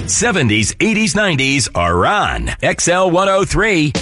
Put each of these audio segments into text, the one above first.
70s, 80s, 90s are on XL 103.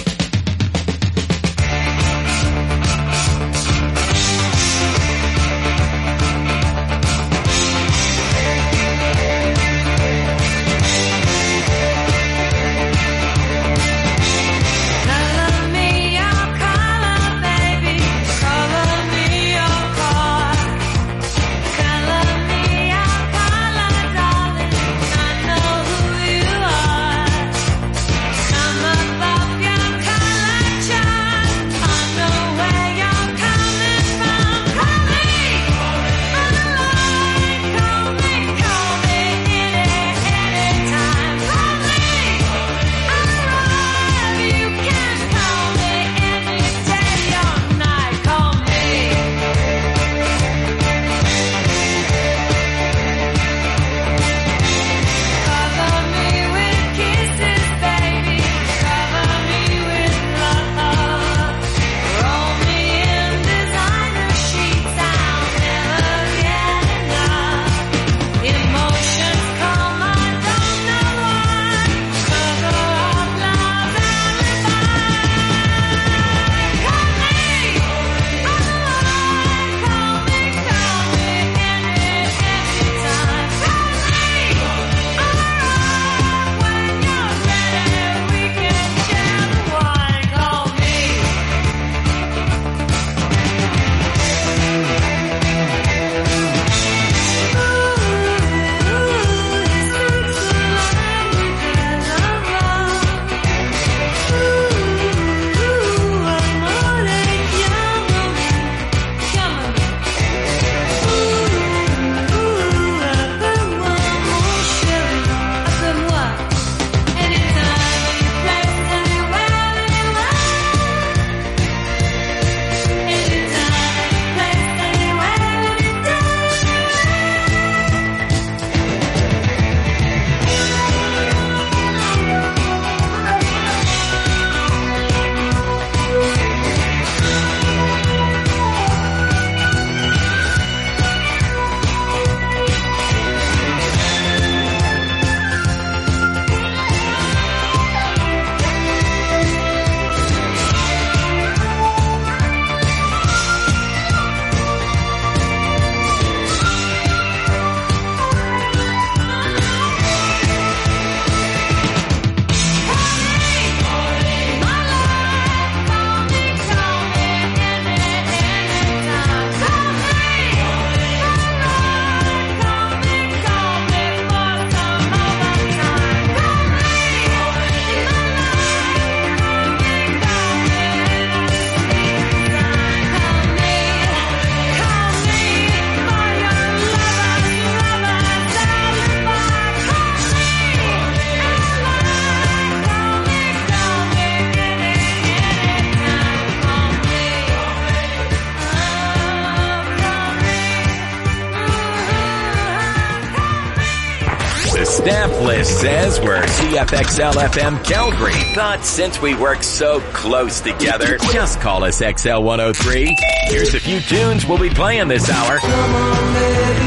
Staff list says we're CFXL FM Calgary. Thought since we work so close together, just call us XL 103. Here's a few tunes we'll be playing this hour. Come on, baby,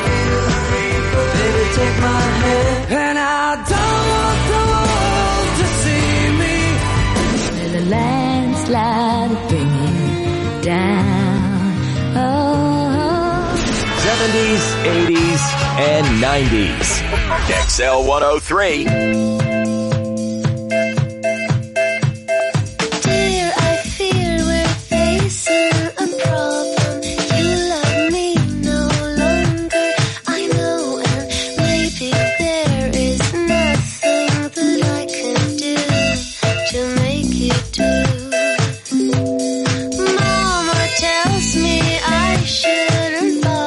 baby, take my hand, and I don't want the world to see me. There's a landslide bringing down. Oh. 70s, 80s, and 90s. XL 103.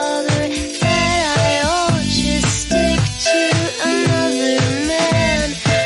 Another man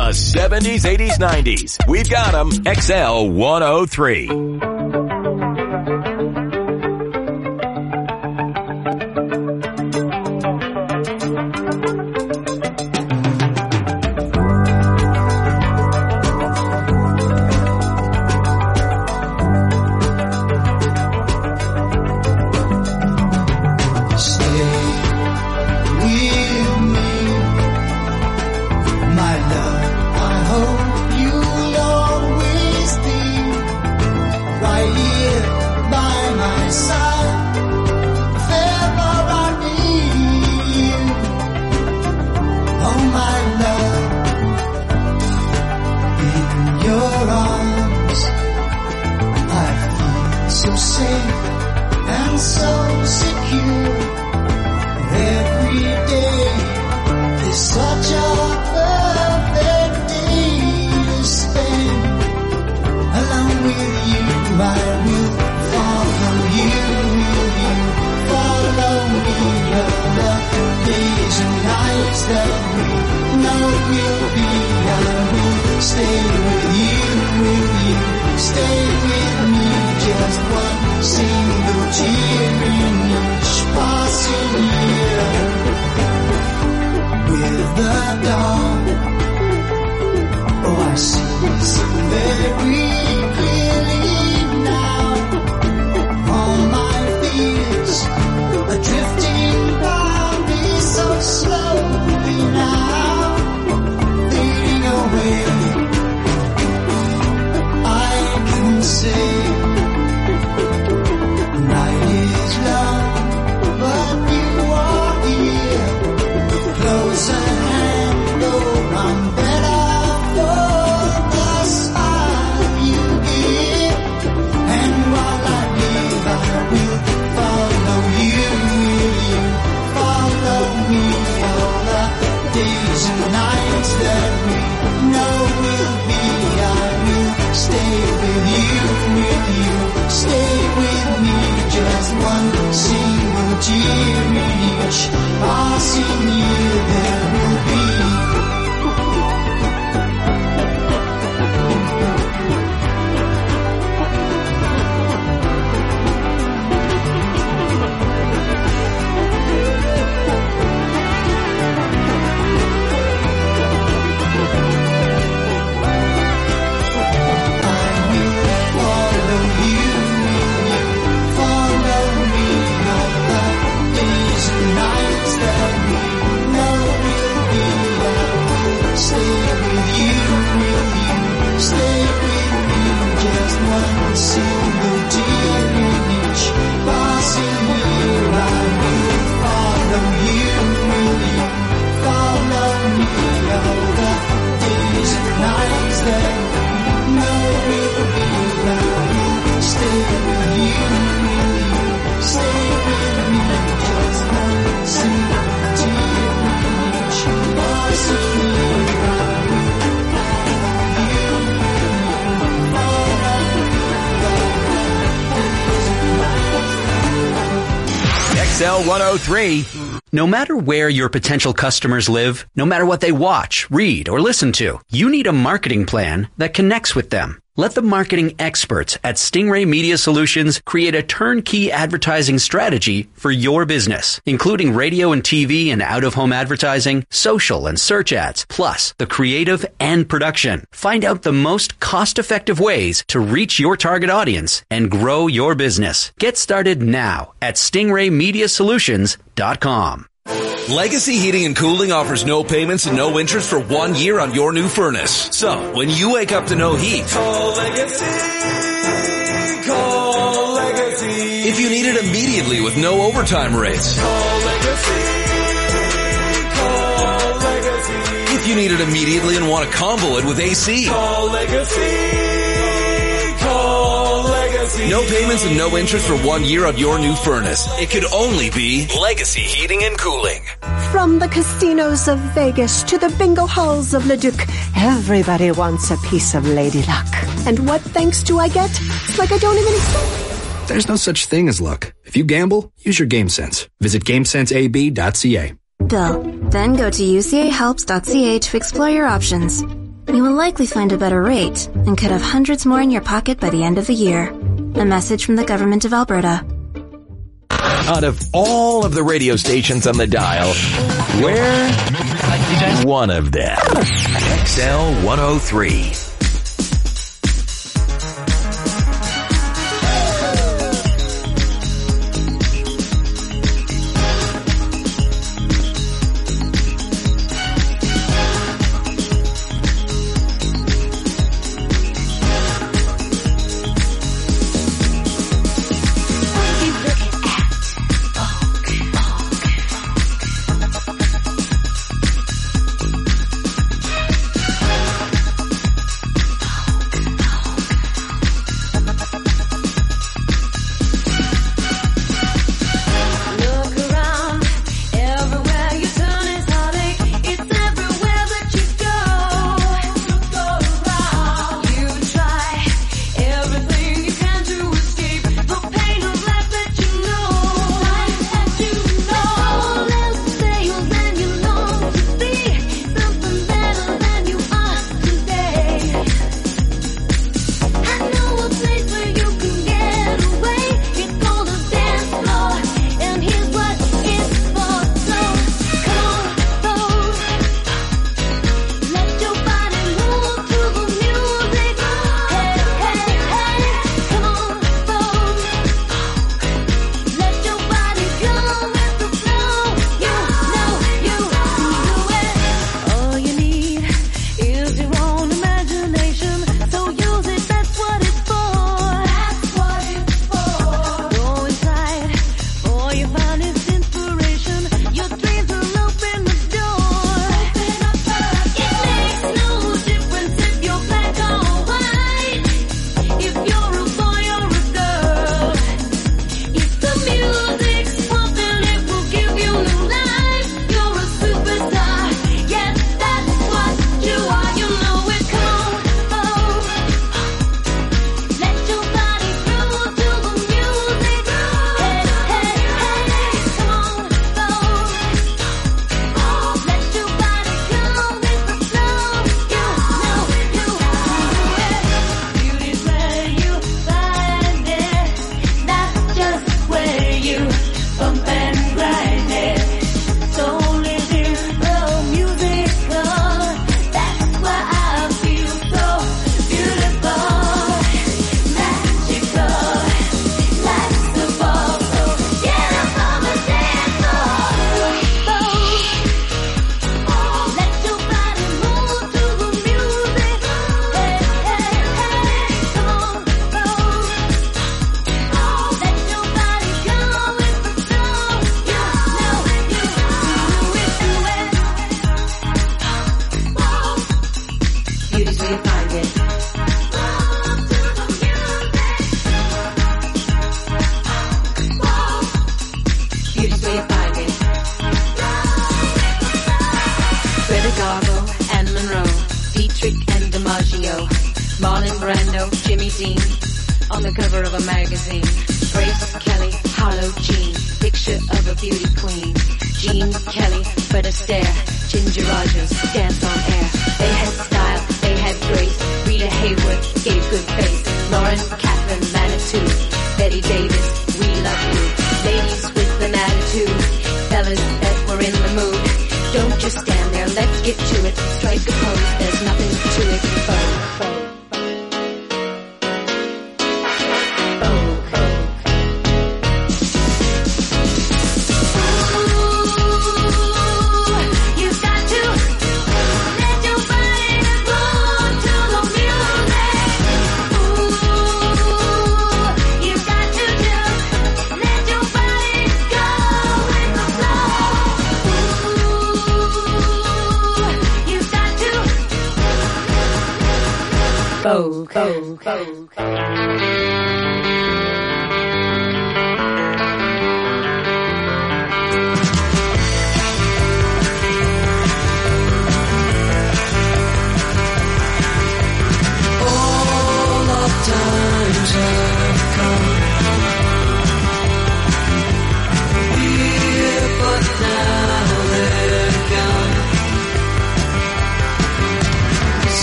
The 70s, 80s, 90s. We've got them. XL 103. XL 103. No matter where your potential customers live, no matter what they watch, read, or listen to, you need a marketing plan that connects with them. Let the marketing experts at Stingray Media Solutions create a turnkey advertising strategy for your business, including radio and TV and out-of-home advertising, social and search ads, plus the creative and production. Find out the most cost-effective ways to reach your target audience and grow your business. Get started now at StingrayMediaSolutions.com. Legacy Heating and Cooling offers no payments and no interest for 1 year on your new furnace. So, when you wake up to no heat, call Legacy. Call Legacy. If you need it immediately with no overtime rates, call Legacy. Call Legacy. If you need it immediately and want to combo it with AC, call Legacy. No payments and no interest for 1 year on your new furnace. It could only be Legacy Heating and Cooling. From the casinos of Vegas to the bingo halls of Leduc, everybody wants a piece of Lady Luck. And what thanks do I get? It's like I don't even expect. There's no such thing as luck. If you gamble, use your Game Sense. Visit GameSenseAB.ca. Bill. Then go to ucahelps.ca to explore your options. you will likely find a better rate and could have hundreds more in your pocket by the end of the year. A message from the Government of Alberta. Out of all of the radio stations on the dial, we're one of them. XL 103.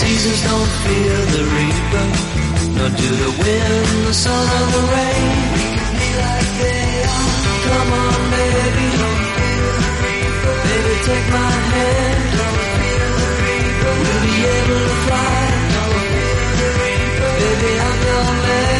seasons don't fear the reaper, nor do the wind, the sun, or the rain. We can be like they are. Come on, baby, don't fear the reaper. Baby, take my hand, don't fear the reaper. We'll be able to fly, don't fear the reaper. Baby, I'm your man.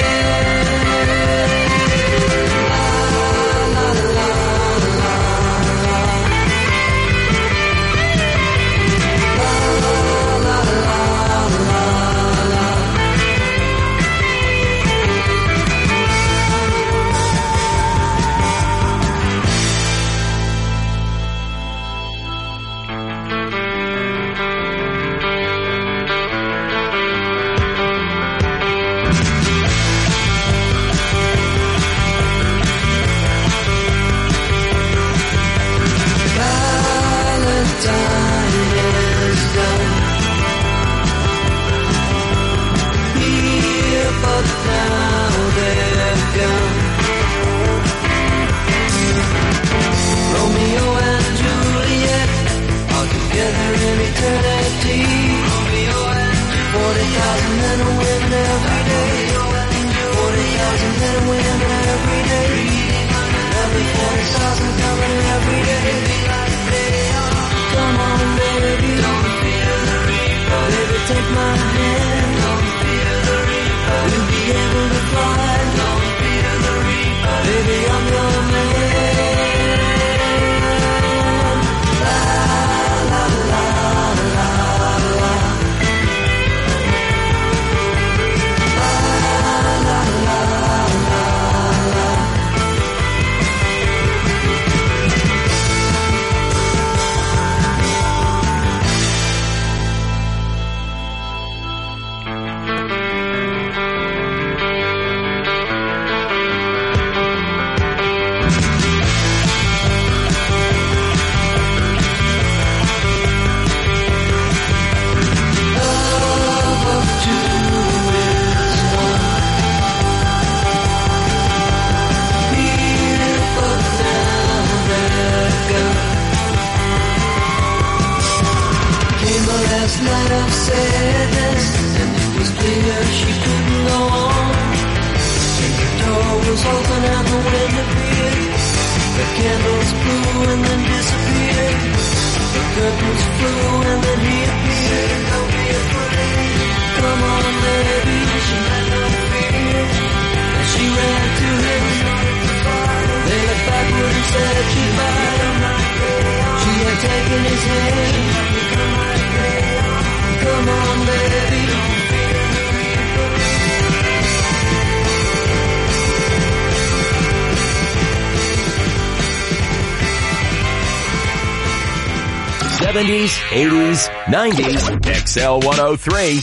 '70s, '80s, '90s, XL 103.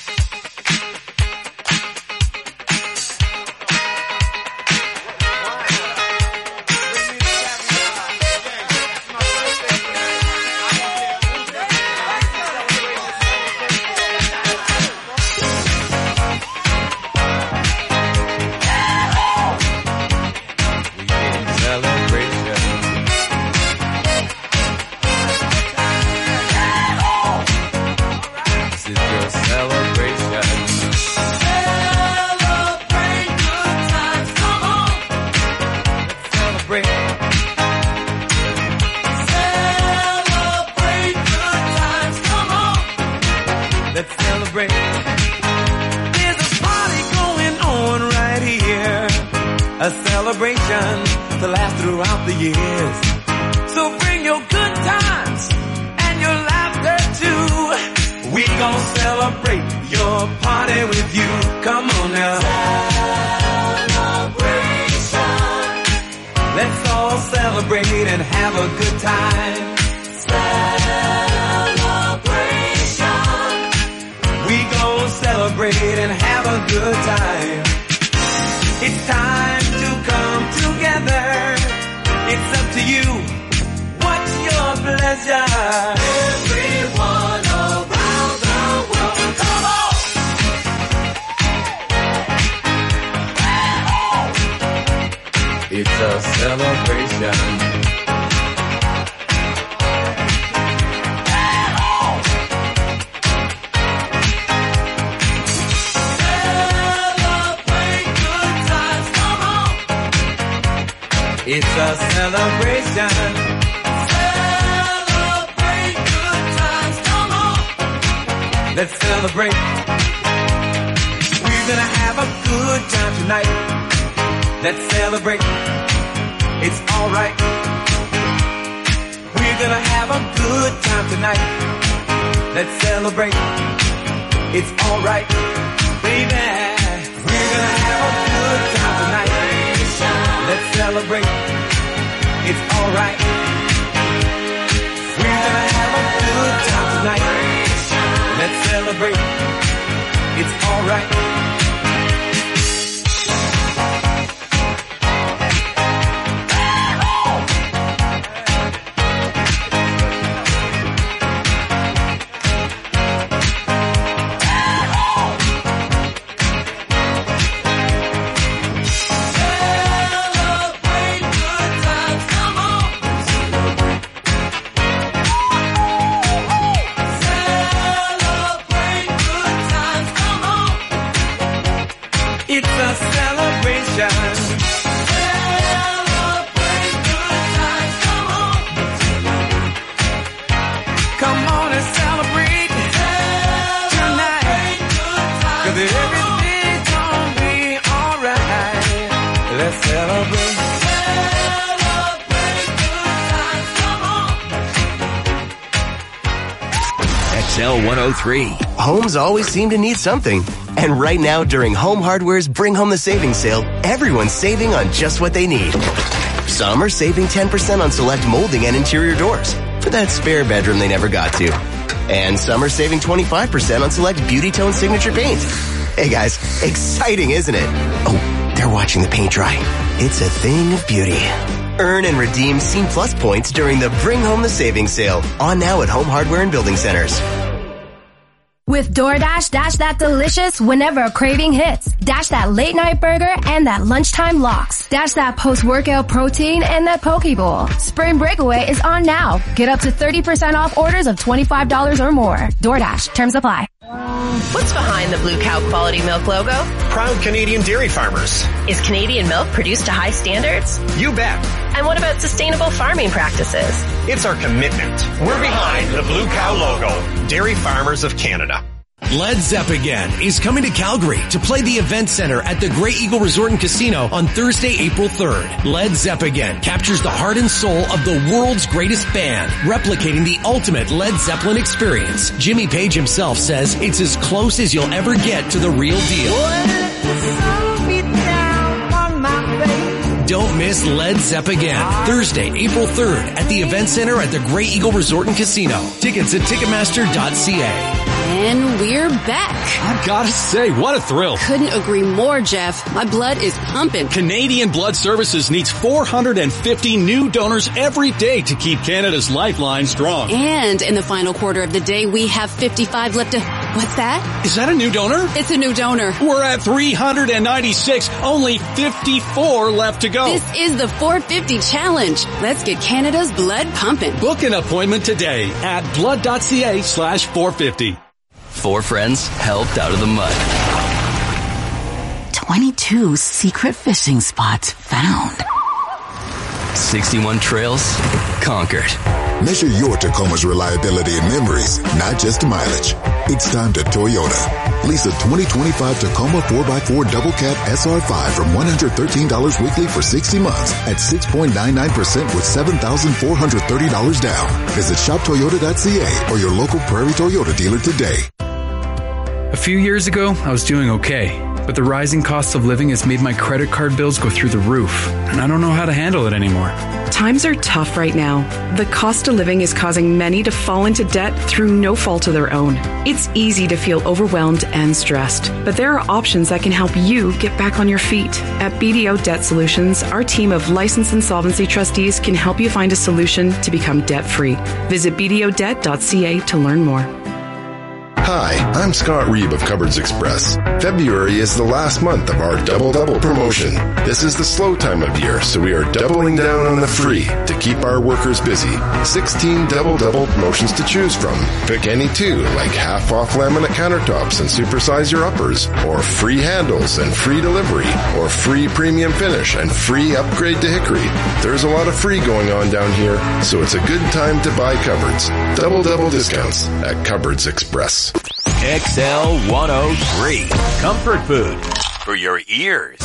It's a celebration. It's a celebration. Celebrate good times, come on. Let's celebrate. We're gonna have a good time tonight. Let's celebrate. It's alright. We're gonna have a good time tonight. Let's celebrate. It's alright. Baby, we're gonna have a good time tonight. Let's celebrate. It's alright. We're gonna have a good time tonight. Let's celebrate. It's alright. XL103. Homes always seem to need something. And right now, during Home Hardware's Bring Home the Savings Sale, everyone's saving on just what they need. Some are saving 10% on select molding and interior doors for that spare bedroom they never got to. And some are saving 25% on select Beauty Tone Signature paint. Hey guys, exciting, isn't it? Oh, they're watching the paint dry. It's a thing of beauty. Earn and redeem Scene Plus points during the Bring Home the Savings Sale. On now at Home Hardware and Building Centers. With DoorDash, dash that delicious whenever a craving hits. Dash that late night burger and that lunchtime lox. Dash that post-workout protein and that poke bowl. Spring Breakaway is on now. Get up to 30% off orders of $25 or more. DoorDash. Terms apply. What's behind the Blue Cow Quality Milk logo? Proud Canadian dairy farmers. Is Canadian milk produced to high standards? You bet. And what about sustainable farming practices? It's our commitment. We're behind the Blue Cow logo. Dairy Farmers of Canada. Led Zepp again is coming to Calgary to play the Event Center at the Grey Eagle Resort and Casino on Thursday, April 3rd. Led Zepp again captures the heart and soul of the world's greatest band, replicating the ultimate Led Zeppelin experience. Jimmy Page himself says it's as close as you'll ever get to the real deal. Don't miss Led Zepp again. Thursday, April 3rd at the Event Center at the Grey Eagle Resort and Casino. Tickets at Ticketmaster.ca. And we're back. I've got to say, what a thrill. Couldn't agree more, Jeff. My blood is pumping. Canadian Blood Services needs 450 new donors every day to keep Canada's lifeline strong. And in the final quarter of the day, we have 55 left to... What's that? Is that a new donor? It's a new donor. We're at 396. Only 54 left to go. This is the 450 challenge. Let's get Canada's blood pumping. Book an appointment today at blood.ca/450. 4 friends helped out of the mud. 22 secret fishing spots found. 61 trails conquered. Measure your Tacoma's reliability and memories, not just mileage. It's time to Toyota. Lease a 2025 Tacoma 4x4 Double Cab SR5 from $113 weekly for 60 months at 6.99% with $7,430 down. Visit shoptoyota.ca or your local Prairie Toyota dealer today. A few years ago, I was doing okay, but the rising cost of living has made my credit card bills go through the roof, and I don't know how to handle it anymore. Times are tough right now. The cost of living is causing many to fall into debt through no fault of their own. It's easy to feel overwhelmed and stressed, but there are options that can help you get back on your feet. At BDO Debt Solutions, our team of licensed insolvency trustees can help you find a solution to become debt-free. Visit bdodebt.ca to learn more. Hi, I'm Scott Reeb of Cupboards Express. February is the last month of our Double promotion. This is the slow time of year, so we are doubling down on the free to keep our workers busy. 16 Double promotions to choose from. Pick any two, like half off laminate countertops and supersize your uppers, or free handles and free delivery, or free premium finish and free upgrade to hickory. There's a lot of free going on down here, so it's a good time to buy cupboards. Double discounts at Cupboards Express. XL 103. Comfort food for your ears.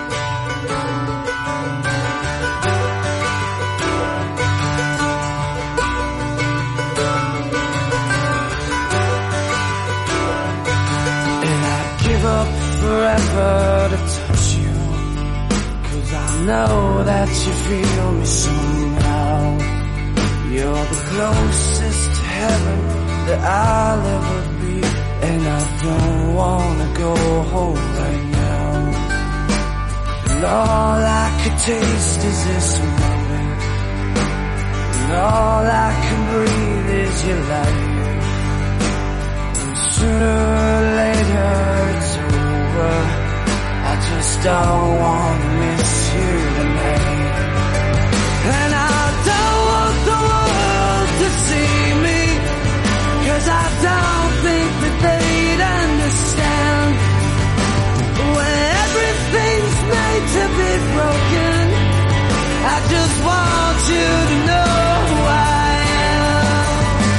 And I'd give up forever to touch you, 'cause I know that you feel me somehow. You're the closest to heaven that I'll ever be, and I don't wanna go home right now. And all I could taste is this moment, and all I can breathe is your life. And sooner or later it's over, I just don't wanna miss you tonight. And I don't want the world to see me, 'cause I don't think that they'd understand. When everything's made to be broken, I just want you to know who I am.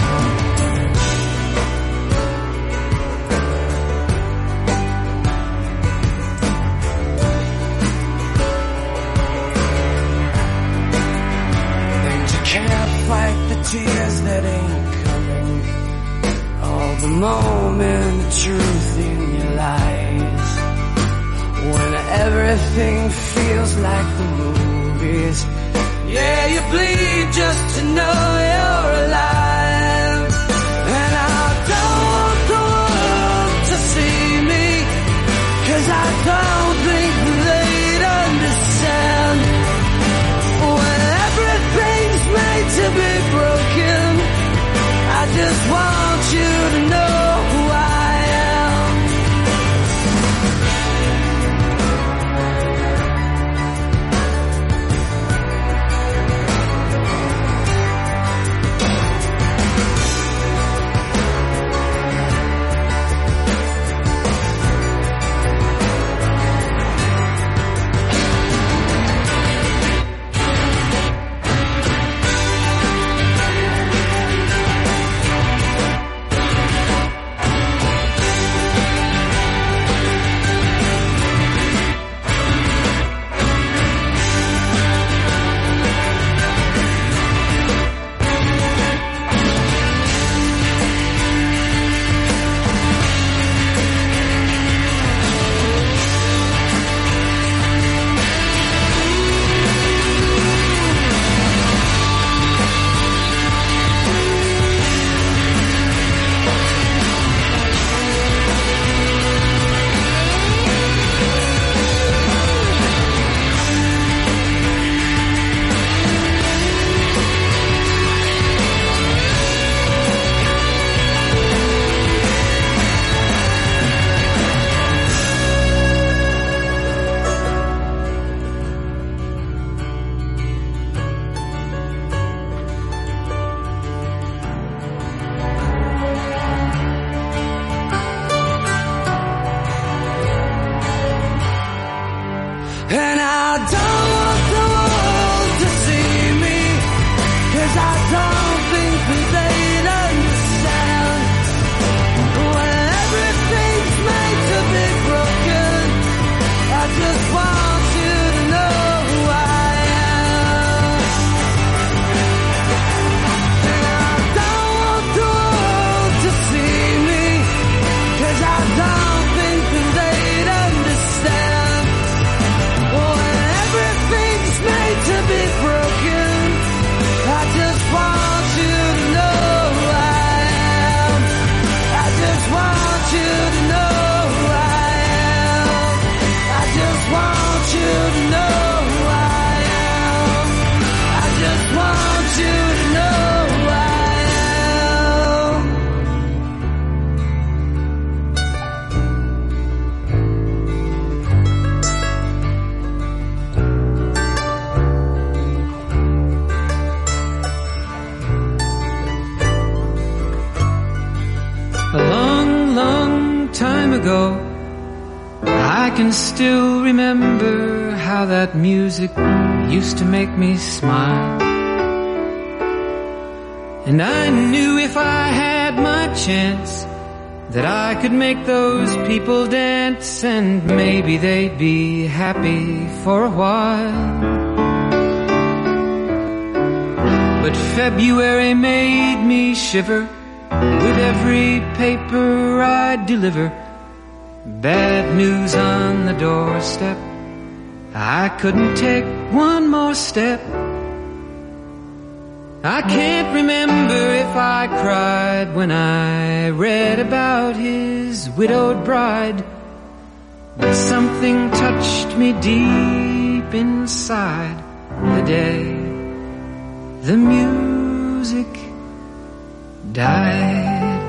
And you can't fight the tears that ain't coming, all the moment of truth in your lies. When everything feels like the movies, yeah, you bleed just to know you're alive. And I don't want the world to see me, 'cause I don't think they'd understand. When everything's made to be broken, I just want you to know who I am. ago, I can still remember how that music used to make me smile. And I knew if I had my chance that I could make those people dance, and maybe they'd be happy for a while. But February made me shiver with every paper I'd deliver. Bad news on the doorstep, I couldn't take one more step. I can't remember if I cried when I read about his widowed bride, but something touched me deep inside the day the music died.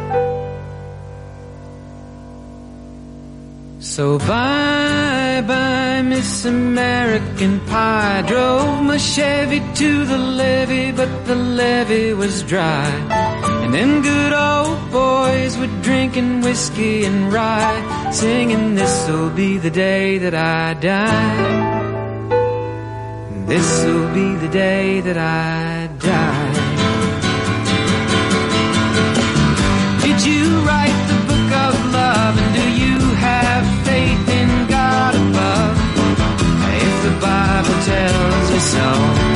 So bye-bye, Miss American Pie. Drove my Chevy to the levee, but the levee was dry. And them good old boys were drinking whiskey and rye, singing, this'll be the day that I die. This'll be the day that I die. Did you write the book of love, and do you have faith in God above? If the Bible tells you so.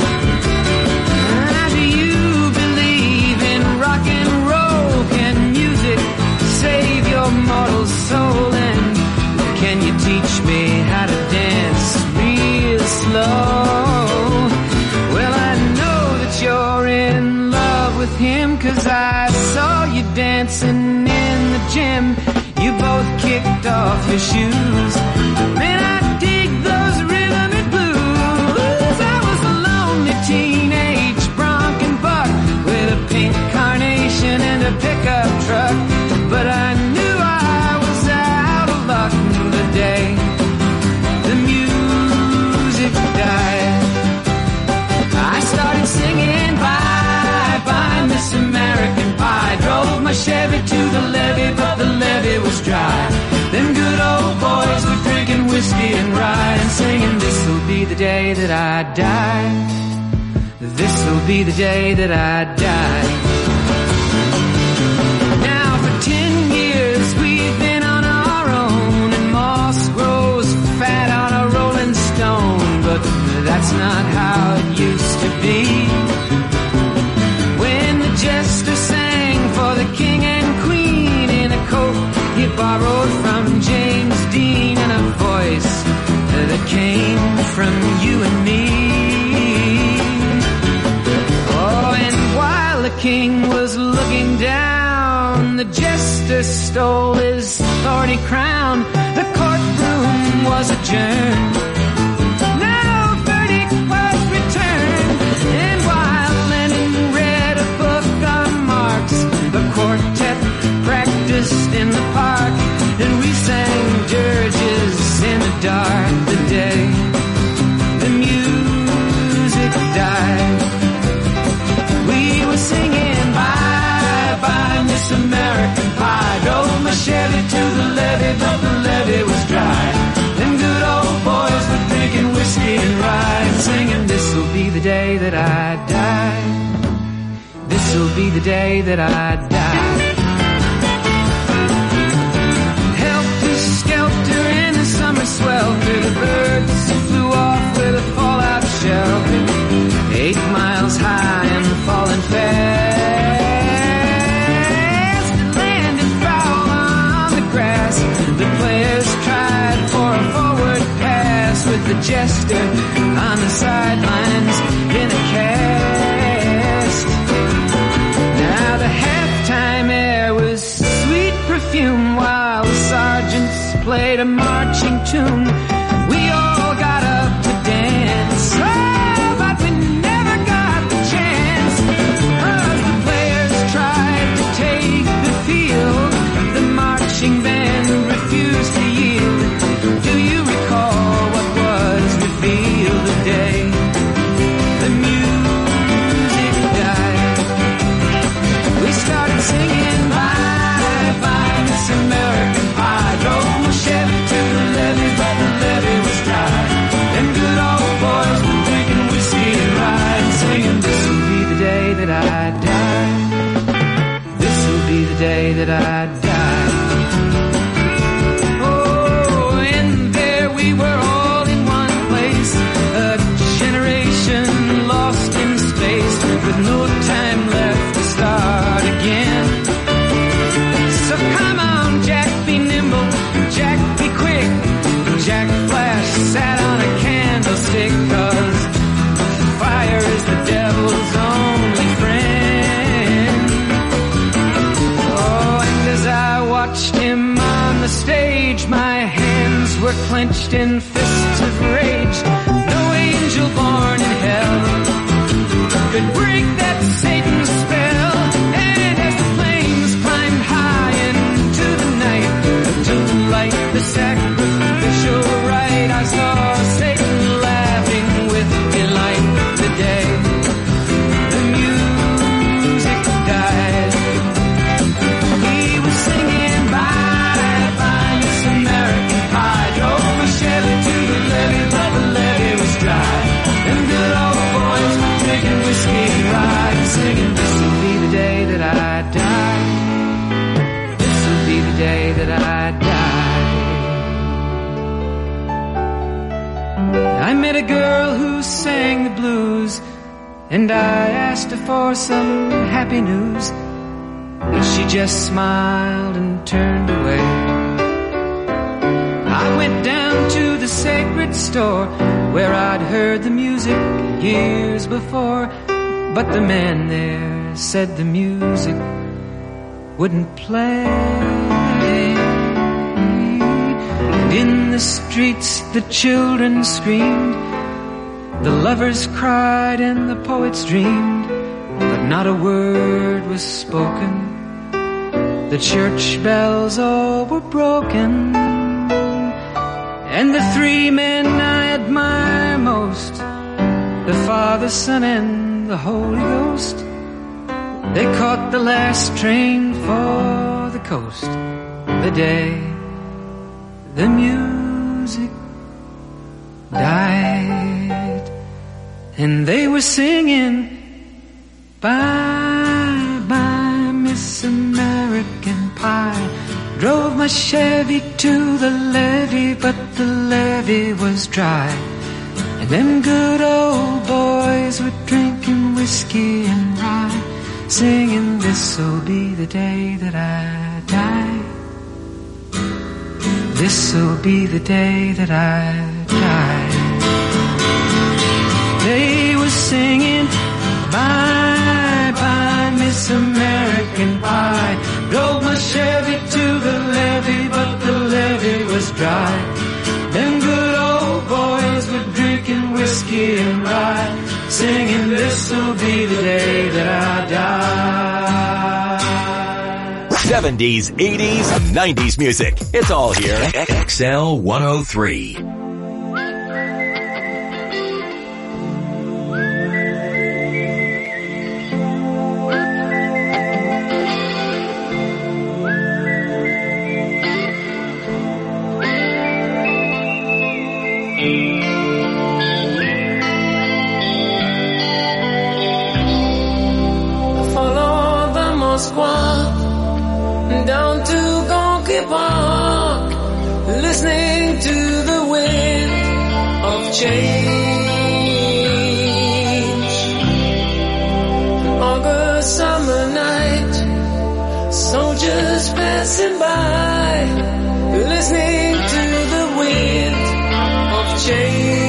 Do you believe in rock and roll? Can music save your mortal soul? And can you teach me how to dance real slow? Well, I know that you're in love with him, 'cause I saw you dancing in the gym. You both kicked off your shoes. Man, I dig those rhythm and blues. I was a lonely teenage bronc and buck with a pink carnation and a pickup truck, but I knew I was out of luck the day the music died. I started singing bye-bye, Miss American Pie. Drove my Chevy to the levee, but the levee was dry. Them good old boys were drinking whiskey and rye and singing, this'll be the day that I die. This'll be the day that I die. Now for 10 years we've been on our own, and moss grows fat on a rolling stone, but that's not how it used to be. When the jester sang for the king and queen in a coat he borrowed from James Dean, and a voice that came from you and me. Oh, and while the king was looking down, the jester stole his thorny crown. The courtroom was adjourned. No verdict was returned. And while Lenin read a book on Marx, the quartet practiced in the park, and we sang dirges in the dark the day the music died. We were singing bye-bye, Miss American Pie. Drove my Chevy to the levee, but the levee was dry. Them good old boys were drinking whiskey and rye and singing, this'll be the day that I die. This'll be the day that I die. Helter-skelter in the summer swelter, the birds flew off with a fallout shelter. 8 miles high and falling fast. It landed foul on the grass. The players tried for a forward pass, with the jester on the sidelines in a cast. Now the halftime air was sweet perfume, while the sergeants played a marching tune. We all got up to dance, oh, but we never got the chance. The players tried to take the field, the marching band refused to yield. Do you recall what was revealed the day the music died? We started singing bye-bye, Miss American Pie. Drove stage, my hands were clenched in fists of rage. No angel born in hell could break that Satan's spell. And as the flames climbed high into the night, to light the sacrificial rite, I saw Satan laughing with delight. The day the music died, he was singing bye bye Miss American Pie. Drove my Chevy to the levee, but the levee was dry. Them good old boys drinking whiskey and rye, singing, this'll be the day that I die. This'll be the day that I die. I met a girl who sang the blues, and I asked her for some happy news, but she just smiled and turned away. I went down to the sacred store where I'd heard the music years before, but the man there said the music wouldn't play. And in the streets the children screamed, the lovers cried and the poets dreamed, but not a word was spoken. The church bells all were broken, and the three men I admire most, the Father, Son, and the Holy Ghost, they caught the last train for the coast the day the music died. And they were singing bye bye Miss American Pie. Drove my Chevy to the levee, but the levee was dry. And them good old boys were drinking whiskey and rye, singing, this'll be the day that I die. This'll be the day that I die. They were singing bye bye Miss American Pie. Drove my Chevy to the levee, but the levee was dry. Them good old boys were drinking whiskey and rye, singing, this'll be the day that I die. 70s, 80s, 90s music. It's all here. XL 103. Down to Gonky Park, listening to the wind of change. August summer night, soldiers passing by, listening to the wind of change.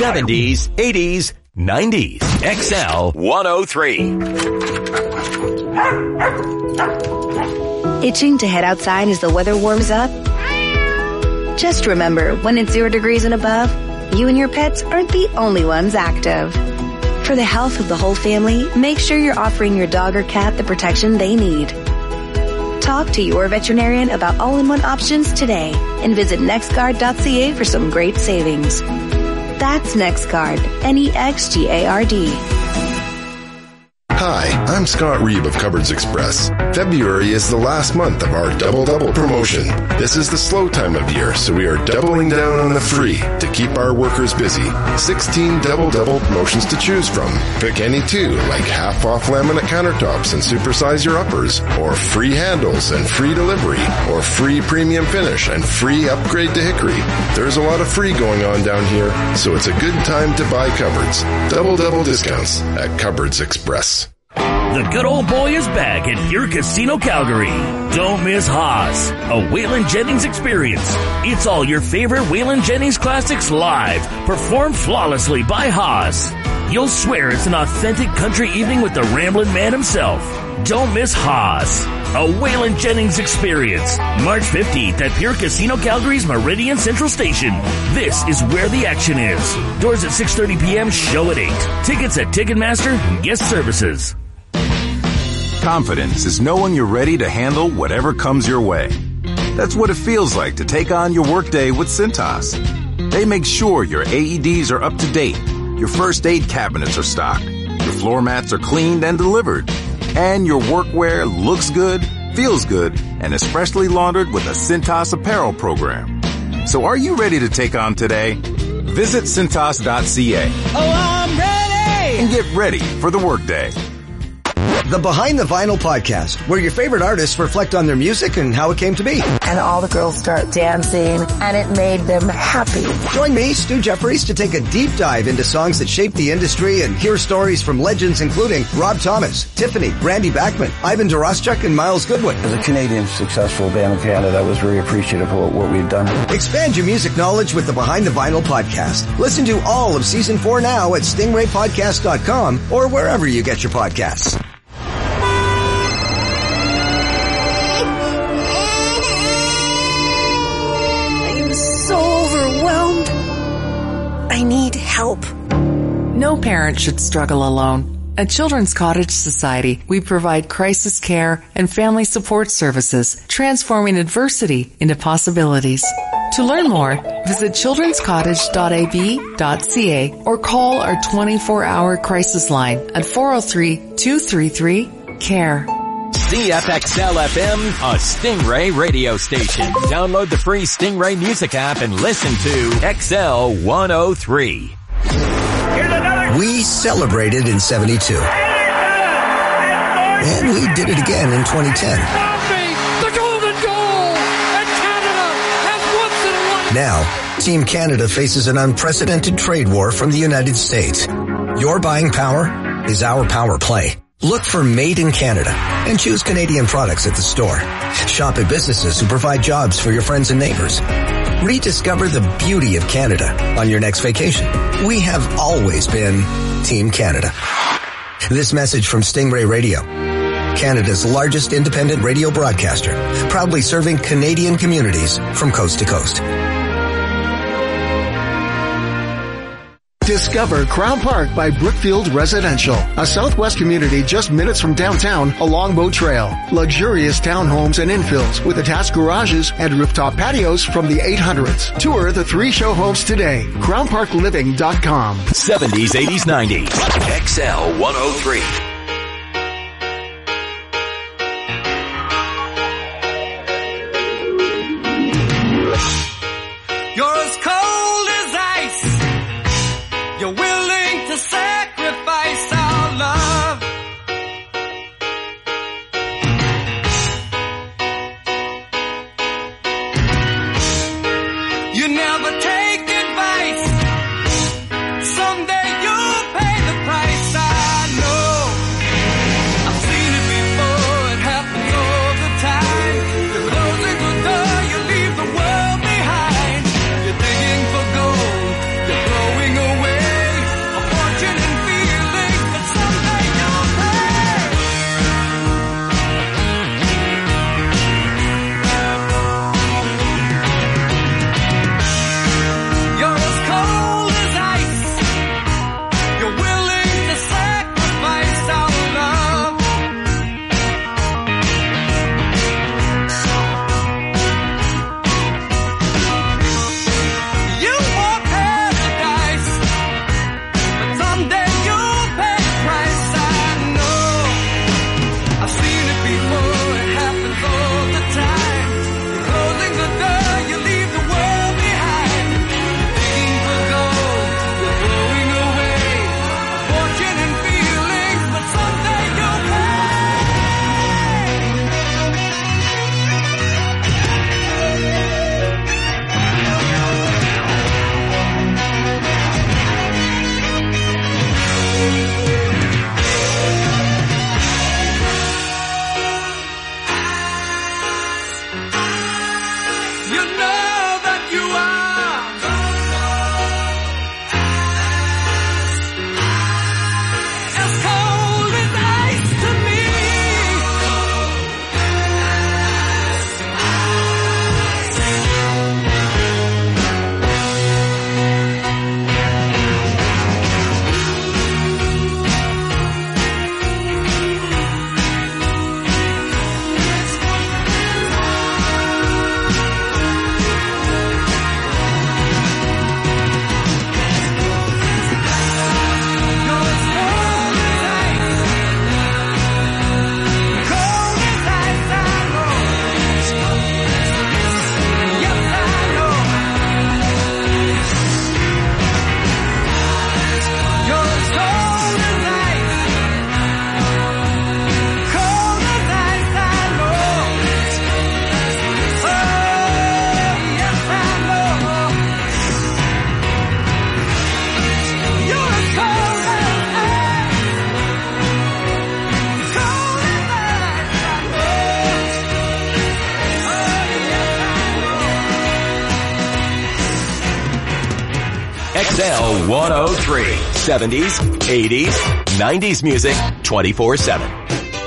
70s, 80s, 90s. XL 103. Itching to head outside as the weather warms up? Just remember, when it's 0 degrees and above, you and your pets aren't the only ones active. For the health of the whole family, make sure you're offering your dog or cat the protection they need. Talk to your veterinarian about all-in-one options today and visit nextguard.ca for some great savings. That's NextGuard, NEXGARD. Hi, I'm Scott Reeb of Cupboards Express. February is the last month of our double-double promotion. This is the slow time of year, so we are doubling down on the free to keep our workers busy. 16 double-double promotions to choose from. Pick any two, like half-off laminate countertops and supersize your uppers, or free handles and free delivery, or free premium finish and free upgrade to hickory. There's a lot of free going on down here, so it's a good time to buy cupboards. Double-double discounts at Cupboards Express. The good old boy is back at Pure Casino Calgary. Don't miss Haas, a Waylon Jennings experience. It's all your favorite Waylon Jennings classics live, performed flawlessly by Haas. You'll swear it's an authentic country evening with the Ramblin' Man himself. Don't miss Haas, a Waylon Jennings experience. March 15th at Pure Casino Calgary's Meridian Central Station. This is where the action is. Doors at 6:30 p.m., show at 8. Tickets at Ticketmaster and Guest Services. Confidence is knowing you're ready to handle whatever comes your way. That's what it feels like to take on your workday with Cintas. They make sure your AEDs are up to date, your first aid cabinets are stocked, your floor mats are cleaned and delivered, and your workwear looks good, feels good, and is freshly laundered with a Cintas apparel program. So are you ready to take on today? Visit Cintas.ca. Oh, I'm ready! And get ready for the workday. The Behind the Vinyl podcast, where your favorite artists reflect on their music and how it came to be. And all the girls start dancing, and it made them happy. Join me, Stu Jeffries, to take a deep dive into songs that shaped the industry and hear stories from legends including Rob Thomas, Tiffany, Randy Bachman, Ivan Doroschuk, and Miles Goodwin. As a Canadian successful band in Canada, I was very appreciative of what we've done. Expand your music knowledge with the Behind the Vinyl podcast. Listen to all of Season 4 now at stingraypodcast.com or wherever you get your podcasts. I need help. No parent should struggle alone. At Children's Cottage Society, we provide crisis care and family support services, transforming adversity into possibilities. To learn more, visit childrenscottage.ab.ca or call our 24-hour crisis line at 403-233-CARE. CFXL-FM, a Stingray radio station. Download the free Stingray music app and listen to XL 103. We celebrated in 72. And we did it again in 2010. The golden goal! And Canada has once and won. Now, Team Canada faces an unprecedented trade war from the United States. Your buying power is our power play. Look for Made in Canada and choose Canadian products at the store. Shop at businesses who provide jobs for your friends and neighbors. Rediscover the beauty of Canada on your next vacation. We have always been Team Canada. This message from Stingray Radio, Canada's largest independent radio broadcaster, proudly serving Canadian communities from coast to coast. Discover Crown Park by Brookfield Residential, a Southwest community just minutes from downtown along Boat Trail. Luxurious townhomes and infills with attached garages and rooftop patios from the 800s. Tour the 3 show homes today. CrownParkLiving.com. 70s, 80s, 90s. XL 103. You're willing to sacrifice our love. You never take advice. Someday you'll pay the price. I know. XL 103. 70s, 80s, 90s music 24/7.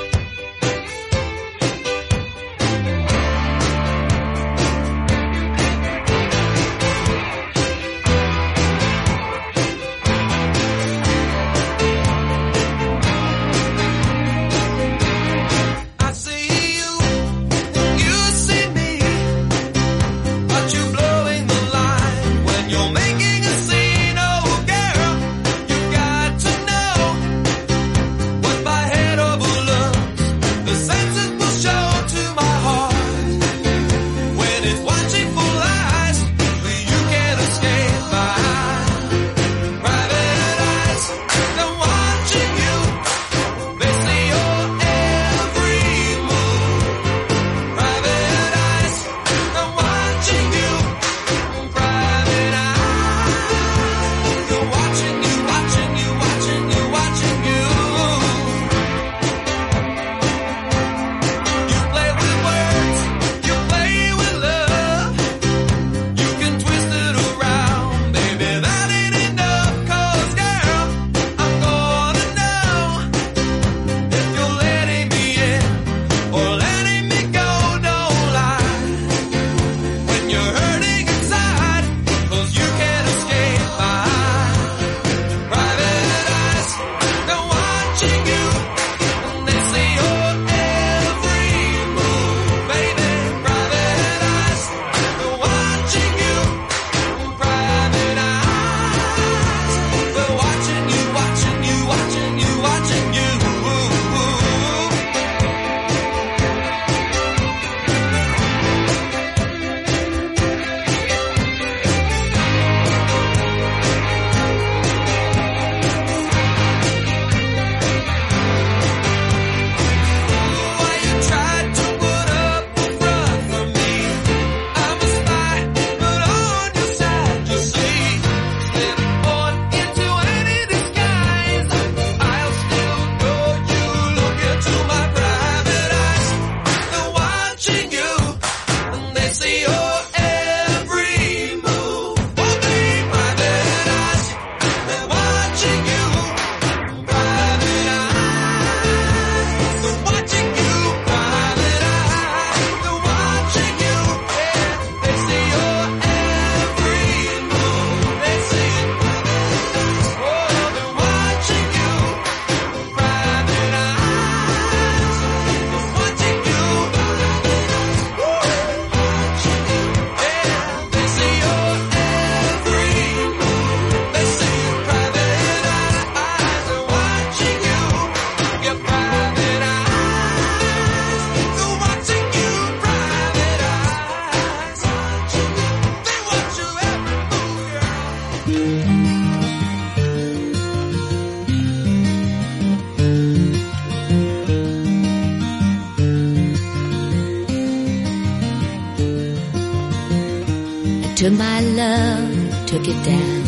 Took my love, took it down.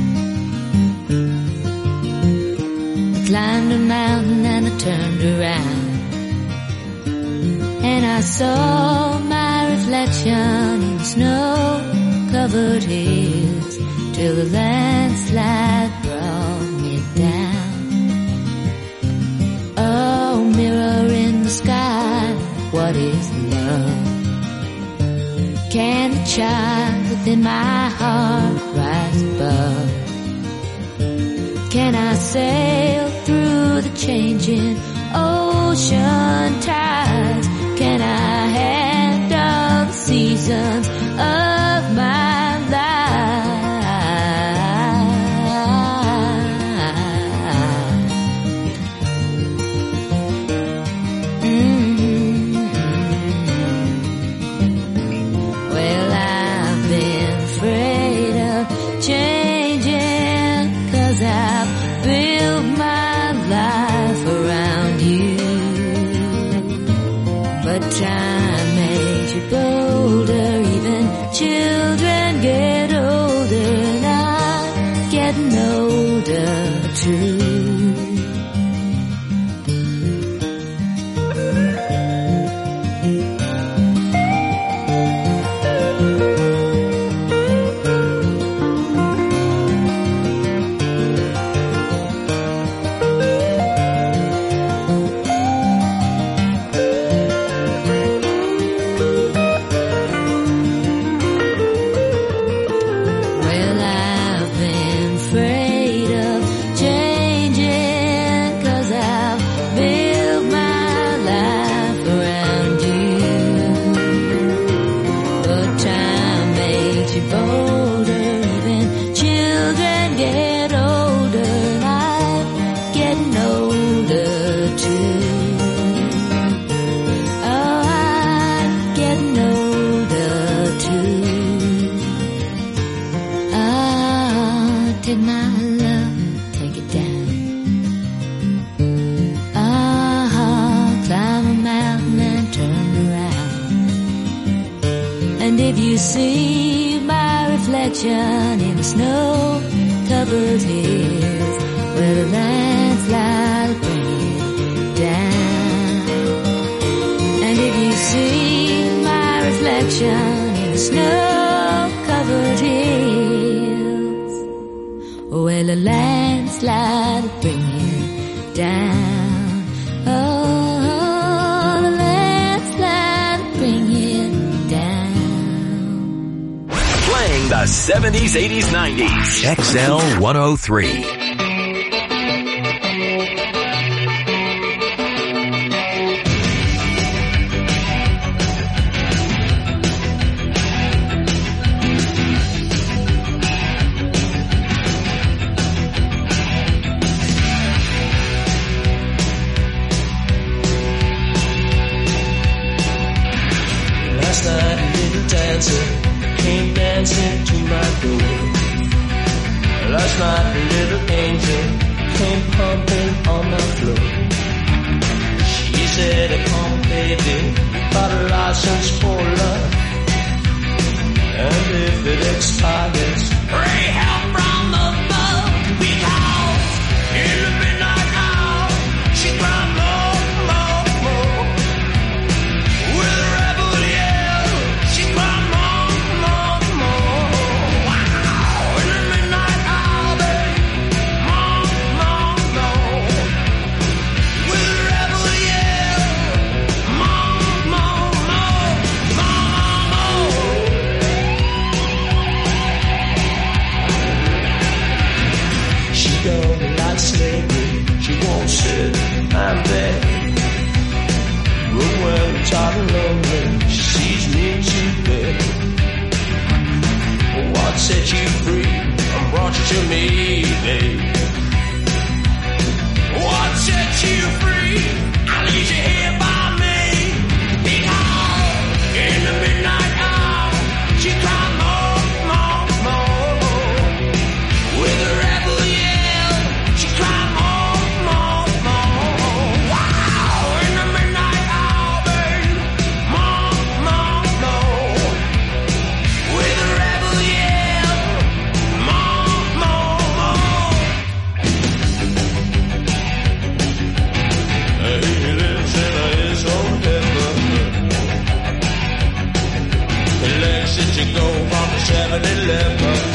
I climbed a mountain and I turned around, and I saw my reflection in snow-covered hills till the landslide brought me down. Oh, mirror in the sky, what is love? Can the child within my heart rise above? Can I sail through the changing ocean tides? Can I handle the seasons of my life? Well, I've been afraid of changing, 'cause I've built my life around you. But time makes you bolder, even children get older, and I'm getting older too. if you see my reflection in the snow-covered hills, where the landslide will bring it down. And if you see my reflection in the snow-covered hills, well, the landslide will bring it down. Oh, the landslide will bring it down. Playing the 70s, 80s, 90s. XL 103. Came dancing to my door. Last night a little angel came pumping on my floor. She said, come baby, got a license for love, and if it expires, pray help from above, because in the midnight hour she cried more, more, more. With a rebel yell, she cried more. Slavery, she won't sit and beg. But when I'm tired and lonely, she sees me too big. What set you free and brought you to me, babe? What set you free? I leave you here by me. Because in the midnight hour, she cried more, more, more. With a rebel yell, she cried more, more, more. Wow, in the midnight hour, babe, more, more, more. With a rebel yell, more, more, more. He lives in his own heaven. The legs that you go on the 7-Eleven.